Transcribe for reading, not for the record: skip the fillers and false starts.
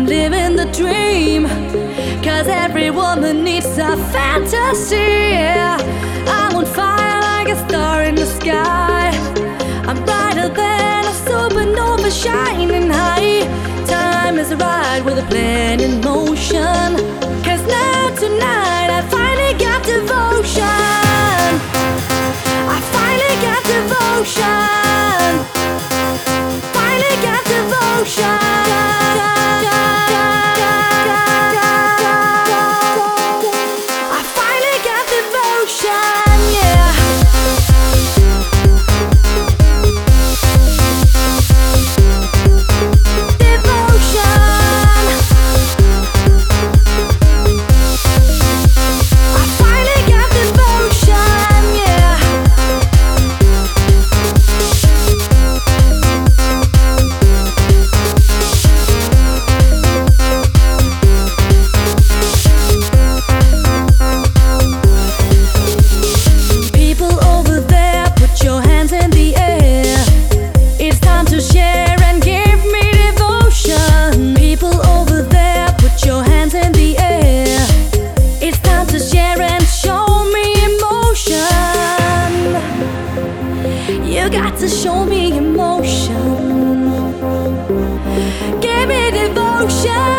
living the dream. 'Cause every woman needs a fantasy. I'm on fire like a star in the sky. I'm brighter than a supernova shining high. Time is a ride with a plan in motion. 'Cause now tonight I finally got devotion. I finally got devotion. Finally got devotion. I finally got devotion, yeah. You got to show me emotion. Give me devotion.